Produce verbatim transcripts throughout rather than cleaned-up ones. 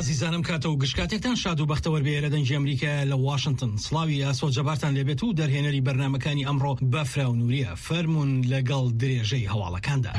ئازیزانم کاتە و گشتاتێکتان شاد و بەختەوەر بێرە دەنجی ئەمریکا لە واشنگتن. سڵاوی ئاسۆ جەبارتان لێبێت و دەرهێنەری بەرنامەکانی ئەمڕۆ بەفرا و نووریە فەرمونون لەگەڵ درێژەی هەواڵەکاندا.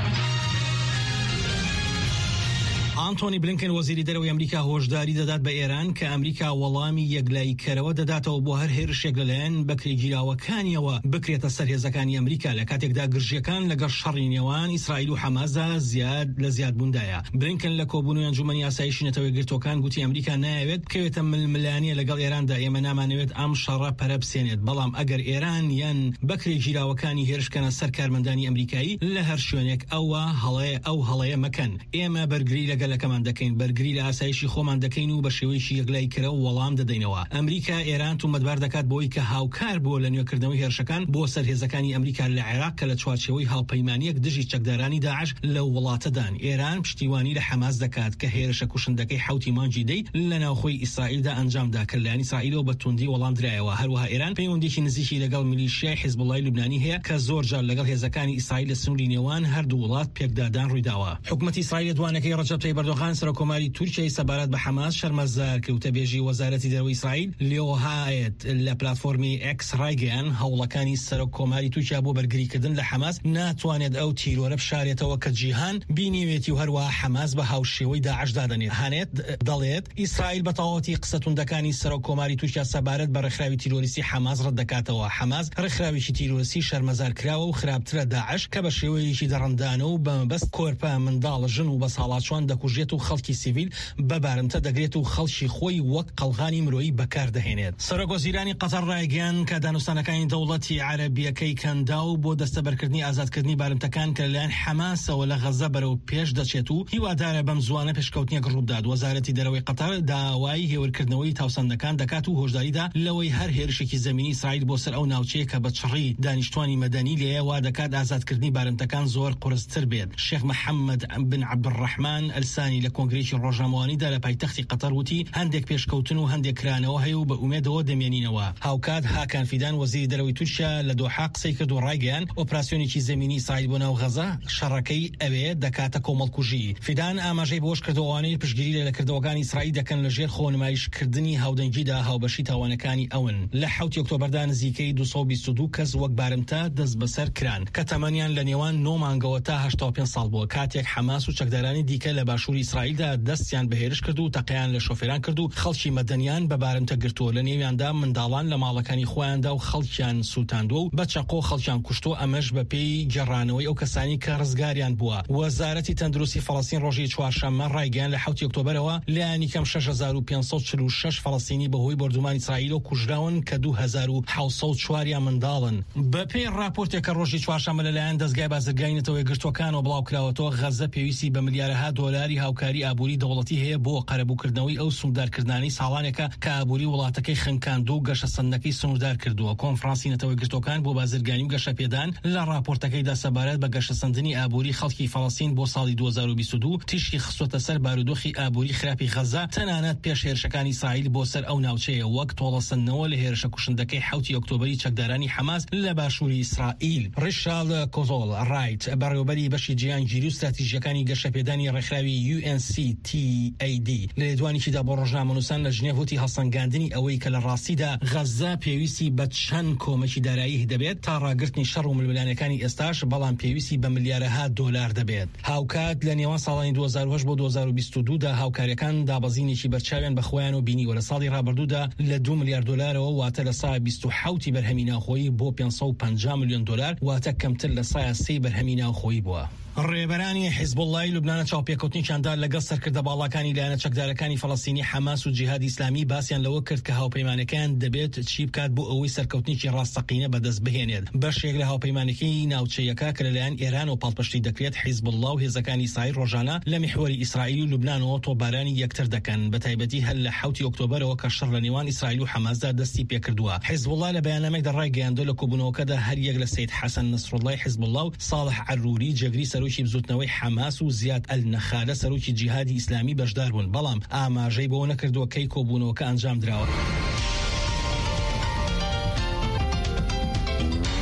ئانتۆنی بلینکن وەزیری دەرەوەی ئەمریکا هۆشداری دەدات بە ئێران کە ئەمریکا وەڵامی یەکلاییکەرەوە دەداتەوە بۆ هەر هێرشێک لەلایەن بەکرێگیراوەکانیەوە بکرێتە سەر هێزەکانی ئەمریکا لە کاتێکدا گرژیەکان لەگەڵ شەڕی نێوان ئیسرائیل و حەمازدا زیاد لە زیادبووندایە. بلینکن لە کۆبوونەوەی ئەنجومەنی ئاسایشی نەتەوەی گرتوەکان گوتی ئەمریکا نایەوێت بکەوێتە ململانیە لەگەڵ ئێراندا، ئێمە نامانەوێت ئەم شەڕە پەرە بسێنێت، بەڵام ئەگەر ئێران یان بەکرێگیراوەکانی هێرشکەنە سەر کارمەندانی ئەمریکایی لە هەر شوێنێک ئەوە هەڵەیە ئەو هەڵەیە مەکەن. ئێمە بەرگری لەگەڵ لەکەمان دەکەین، بەرگری لە ئاسایشی خۆمان دەکەین و بە شێوەیەکی یەکلاییکەرەوە وەڵام دەدەینەوە. ئەمریکا ئێران تومەتبار دەکات بۆی کە هاوکار بۆ لە نوێکردنەوەی هێرشەکان بۆ سەرهێزەکانی ئەمریکا لە عێراق کە لە چوارچێوەی هاوپەیمانیەک دژی چەکدارانی داعش لەو وڵاتەدان. ئێران پشتیوانی لە حەماس دەکات کە هێرشە کوشندەکەی حوتی مانجی دەی لە ناوخۆی ئیسرائیلدا ئەنجامدا کە لەلایەن ئیسرائیلەوە بە توندی وەڵام درایەوە. هەروەها ئێران پەیوەندێکی نزیکی لەگەڵ میلیشیای حیزبوڵای لوبنانی هەیە کە زۆر جار لەگەڵ هێزەکانی ئیسرائیل لە سنووری نێوان هەردوو وڵات پێکدادان ڕوویداوە. حکومەتی ئیسرائیل دوانەکەی ڕەجەب تەیب ئەردۆغان سەرۆکۆماری تورکیای سەبارەت بە حەماس شەرمەزار کەوتە بێژی وەزارەتی دەرەوەی ئیسرائیل لێوهایەت لە پلاتفۆرمی ئێکس ڕایگەیان هەوڵەکانی سەرۆکۆماری تورکیا بۆ بەرگریکردن لە حەماس ناتوانێت ئەو تیرۆرە بشارێتەوە کە جیهان بینیوێتی و هەروە حەماس بە هاوشێوەی داعش دادەنێت. هانێت دەڵێت ئیسرائیل بە تەواوەتی قسە توندەکانی سەرۆکۆماری تورکیا سەبارەت بە ڕێکخراوی تیرۆریستی حەماس ڕەت دەکاتەوە. حەماس ڕێکخراوێکی تیرۆریستی شەرمەزار کراوە و خراپترە داعش کە بە شێوەیەکی دەڕەندانە و بە مەبەست کۆرپە منداڵ ژن و بە ساڵاتچوان دەکوژێت و خەڵکی سیڤیل بەبارمتە دەگرێت و خەڵکی خۆی وەک قەڵغانی مرۆیی بەکاردەهێنێت. سەرۆکوەزیرانی قەتەر ڕایگەیان کە دانوستانەکانی دەوڵەتی عەرەبیەکەی کەندا و بۆ دەستەبەرکردنی ئازادکردنی بارمتەکان کە لەلایەن حەماسەوە لە غەزە بەرەو پێش دەچێت و هیوادارە بەم زوانە پێشکەوتنێک ڕوودات. وەزارەتی دەرەوەی قەتەر داوای هێورکردنەوەی تاوسەندەکان دەکات و هۆشداریدا لەوەی هەر هێرشێکی زەمینی ئیسرائیل بۆ سەر ئەو ناوچەیە کە بە چڕی دانیشتوانی مەدەنی لێیە وا دەکات ئازادکردنی بارمتەکان زۆر قورستر بێت. شێخ محەممەد بن عەبدوڕەحمان ئەلسانی لە کۆنگرێکی ڕۆژنامەوانیدا لە پایتەختی قەتەر وتی هەندێک پێشکەوتن و هەندێک کرانەوە هەیە و بە ئومێدەوە دەمێنینەوە. هاوکات هاکان فیدان وەزیری دەرەوەی تورکیا لە دۆحا قسەی کرد و ڕایگەیان ئۆپراسیۆنێکی زەمینی ئیسرائیل بۆ ناو غەزە شەڕەکەی ئەوێ دەکاتە کۆمەڵکوژی. فیدان ئاماژەی بۆش کردوانەی پشتگیری لە لەکردەوەکانی ئیسرائیل دەکەن لەژێر خۆنمایشکردنی هاودەنگیدا هاوبەشی تاوانەکانی ئەون. لە حوتی ئۆکتۆبەردا نزیکەی دووسەد و بیست و دوو کەس وەک بارمتە دەست بەسەر کران کە تەمەنیان لە نێوان نۆ مانگەوە تا هەشتا و پێنج ساڵ بووە، کاتێک حەماس و چەکدارانی دیکە لە باشووری ئیسرائیلدا دەستیان بەهێرش کرد و تەقەیان لە شۆفێران کرد و خەڵکی مەدەنیان بە بارمتە گرتووە. لە نێویاندا منداڵان لە ماڵەکانی خۆیاندا و خەڵکیان سووتاندووە و بە چەقۆ خەڵکیان کوشتووە، ئەمەش بە پێی گەڕانەوەی ئەو کەسانی کە ڕزگاریان بووە. وەزارەتی تەندروستی فەڵەستین ڕۆژی چوارشەممە ڕایگەیان لە حوتی ئۆکتۆبەرەوە لایەنی کەم شەش هەزار و پێنج سەد و چل و شەش فەڵەستینی بەهۆی بەردوومانی ئیسرائیل کوژراون کە دوو هەزار و حەوت سەد و چواریان منداڵن. بە پێی راپۆرتێک کە ڕۆژی چوارشەممە لەلایەن دەستگای بازرگانی نەتەوەی گرتوەکانەوە بڵاوکراوەتەوە، غەزە پێویستی بە ملیارەها دۆلاری هاوکاری ئابووری دەوڵەتی هەیە بۆ قەرەبووکردنەوەی ئەو سنوردارکردنی ساڵانێکە کە ئابووری وڵاتەکەی خنکاندو و گەشە سەندەکەی سنوردار کردووە. کۆنفرانسی نەتەوەی گرتوەکان بۆ بازرگانی و گەشە پێدان لە راپۆرتەکەیدا سەبارەت بە گەشە سەندنی ئابووری خەڵکی فەڵەستین بۆ ساڵی دوو هەزار و بیست و دوو تیشکی خستوتە سەر بارودۆخی ئابووری خراپی غەزە تەنانەت پێش هێرشەکانی ئیسرائیل بۆ سەر ئەو ناوچەیە وەک تۆڵەسەندنەوە لە هێرشە کوشندەکەی حوتی ئۆکتۆبەری چەکدارانی حەماس لە باشووری ئیسرائیل. ڕیشارد کۆزۆڵ ڕایت بەڕێوەبەری بەشی جیهانگیری و استراتیژیەکانی گەشە پێدانی ڕێکخراوی یو ئێن سی تی ئەی دی لە لێدوانێکیدا بۆ ڕۆژنامەنووسان لە ژنێڤ وتی هەڵسەنگاندنی ئەوەی کە لە ڕاستیدا غەزە پێویستی بە چەند کۆمەکی دارایی دەبێت تا ڕاگرتنی شەڕ و ململانەکانی ئێستاش، بەڵام پێویستی بە ملیارەها دۆلار دەبێت. هاوکات لە نێوان ساڵانی دوو هەزار و هەشت بۆ دوو هەزار و بیست و دوو دا هاوکاریەکان دابەزینێکی بەرچاویان بەخۆیان و بینیوە. لە ساڵی ڕابردوودا لە دو ملیار دۆلارەوە واتە لە سایە بیست و حەوتی بەرهەمی ناوخۆیی بۆ پێنج سەد و پەنجا ملیۆن دۆلار واتە کەمتر لە سایە سێی بەرهەمی ناوخۆیی بووە. ڕێبەرانی حیزبوڵڵای لوبنانە چاوپێکەوتنیشاندا لەگەڵ سەرکردە باڵاکانی لایەنە چەکدارەکانی فەڵەستینی حەماس و جیهادی ئیسلامی باسییان لەوە کرد کە هاوپەیمانەکان دەبێت چی بکات بۆ ئەوەی سەرکەوتنیی ڕاستەقینە بەدەست بهێنێت. بەشێک لە هاوپەیمانەکەی ناوچەیەکە کە لەلایەن ئێران و پاڵپشتی دەکرێت حیزبوڵڵا و هێزەکانی ئیسرائیل ڕۆژانە لە میحوەری ئیسرائیل و لوبنانەوە تۆپبارانی یەکتر دەکەن، بە تایبەتی هەر لە حوتی ئۆکتۆبەرەوە کە شەڕ لە نێوان ئیسرائیل و حەماسدا دەستی پێکردووە. حیزبوڵڵا لە بەیاننامەیەکدا ڕایگەیاندووە لە کۆبوونەوەکەدا هەر یەک لە سەید حەسەن نەسڕوڵڵای حیزبوڵڵا و ساڵح عەروری جەگری سەرۆکی بزوتنەوەی حەماس و زیاد ئەلنەخالە سەرۆکی جیهادی ئیسلامی بەشدار بوون، بەڵام ئاماژەی بۆ نەکردووە کەی کۆبوونەوەکە ئەنجام دراوە.